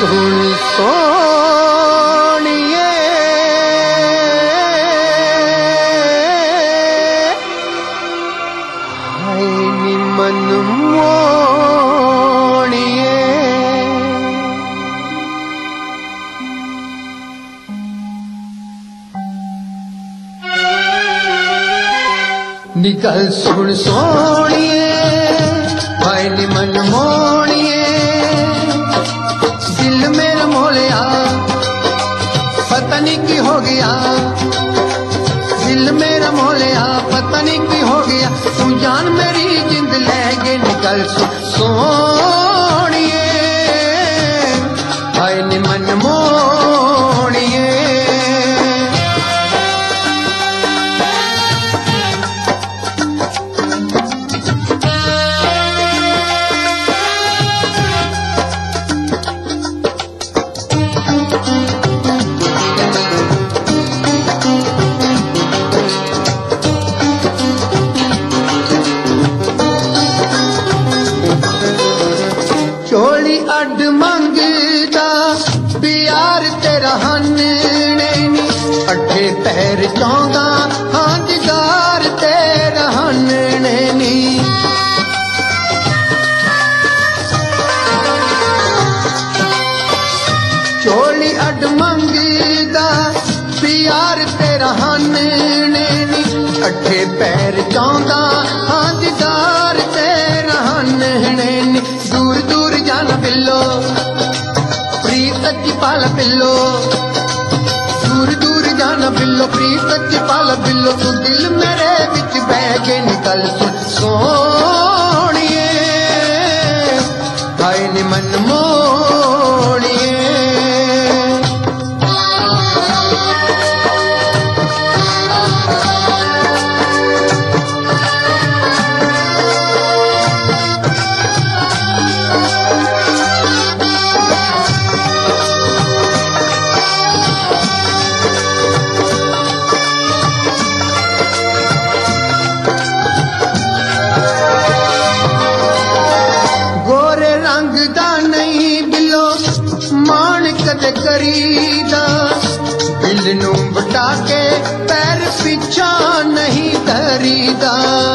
सुन सोनिए हाय नी मन मोनिए निकल सुन सोनिए हाय नी मन मोनिए दिल मेरा मोलिया पता नहीं की हो गया दिल मेरा मोलिया पता नहीं की हो गया तू जान मेरी जिंद ले गे निकल सोनिए हाय नी मन मोनिए चोली अड मंगदा प्यार तेरा हन्ने नी अठे पैर चांदा हाँ दिगार तेरा हन्ने नी चोली अड मंगदा प्यार तेरा हन्ने नी अठे पैर चांदा हाँ दिगार तेरा हन्ने नी दूर दूर जाना पिल्लो प्रीत सच्ची पाला पिल्लो दूर दूर जाना पिल्लो प्रीत सच्ची पाला पिल्लो तू दिल मेरे बिच बह के निकल सोनिए हाय नी मन मोनिए कदे करीदा दिल नू बटा के पैर पीछा नहीं धरीदा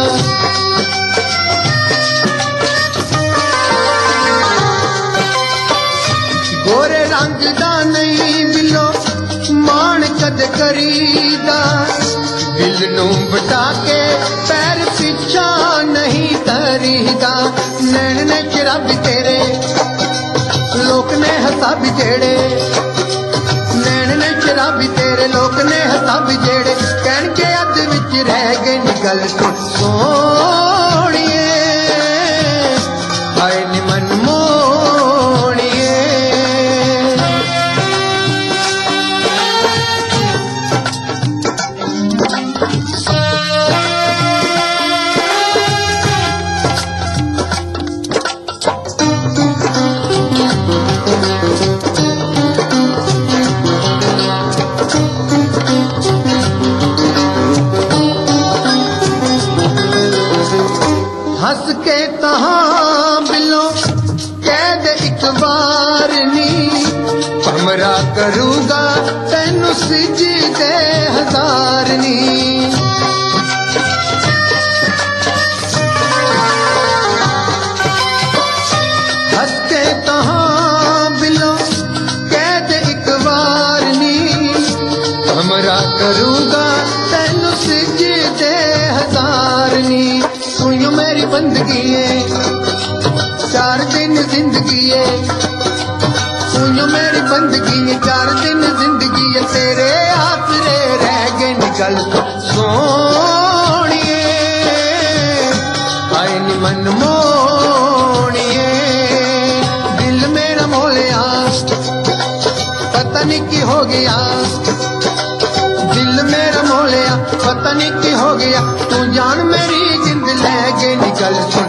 गोरे रंग दा नहीं बिलो मान कदे करीदा दिल नू बटा के पैर पीछा नहीं धरीदा नैन ने शराबी तेरे लोक ने हसा भी जेड़े नैन ने शराबी तेरे लोक ने हसा भी जेड़े कहन के अद विच रह गए निकल सोनिए हाय नी मन मोनिए हंस के तहां बिलो कह दे एक बार नी हमरा करूंगा तेनू सिजदे हजार नी हंस के तहां बिलो कह दे एक बार नी हमरा करूंगा तेनू सिजदे हजार नी तू यूं मेरी बंदगी है 4 दिन जिंदगी है तू यूं मेरी बंदगी है 4 दिन जिंदगी है तेरे आसरे रह गए निकल सोनिए हाय नी मन मोनिए दिल मेरा मोलिया पता नहीं की हो गया दिल मेरा मोलिया पता नहीं की हो गया तू जान मेरी जिंद ले के निकल